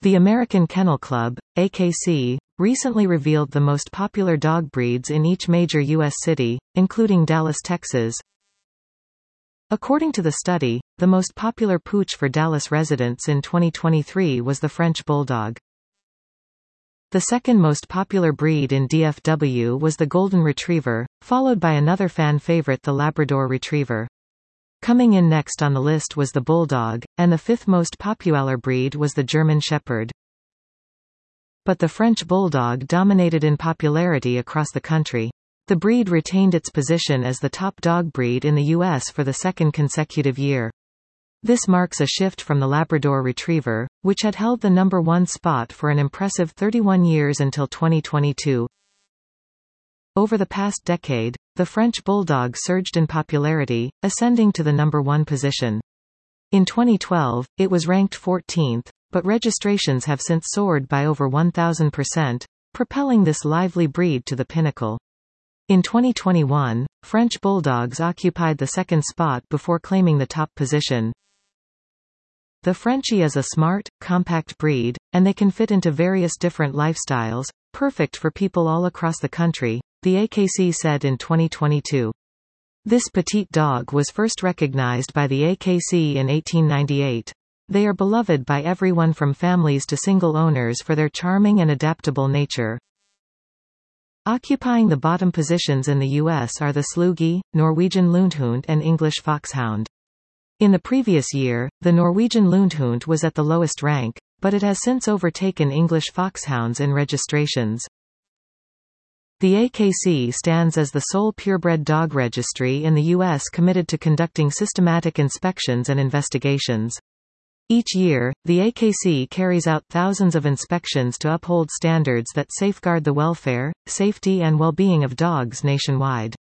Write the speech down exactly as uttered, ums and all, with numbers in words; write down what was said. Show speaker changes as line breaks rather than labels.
The American Kennel Club, A K C, recently revealed the most popular dog breeds in each major U S city, including Dallas, Texas. According to the study, the most popular pooch for Dallas residents in twenty twenty-three was the French Bulldog. The second most popular breed in D F W was the Golden Retriever, followed by another fan favorite, the Labrador Retriever. Coming in next on the list was the Bulldog, and the fifth most popular breed was the German Shepherd. But the French Bulldog dominated in popularity across the country. The breed retained its position as the top dog breed in the U S for the second consecutive year. This marks a shift from the Labrador Retriever, which had held the number one spot for an impressive thirty-one years until twenty twenty-two. Over the past decade, the French Bulldog surged in popularity, ascending to the number one position. In twenty twelve, it was ranked fourteenth, but registrations have since soared by over one thousand percent, propelling this lively breed to the pinnacle. In twenty twenty-one, French Bulldogs occupied the second spot before claiming the top position. The Frenchie is a smart, compact breed, and they can fit into various different lifestyles, perfect for people all across the country, the A K C said in twenty twenty-two. This petite dog was first recognized by the A K C in eighteen ninety-eight. They are beloved by everyone from families to single owners for their charming and adaptable nature. Occupying the bottom positions in the U S are the Slugie, Norwegian Lundehund and English Foxhound. In the previous year, the Norwegian Lundehund was at the lowest rank, but it has since overtaken English Foxhounds in registrations. The A K C stands as the sole purebred dog registry in the U S committed to conducting systematic inspections and investigations. Each year, the A K C carries out thousands of inspections to uphold standards that safeguard the welfare, safety and well-being of dogs nationwide.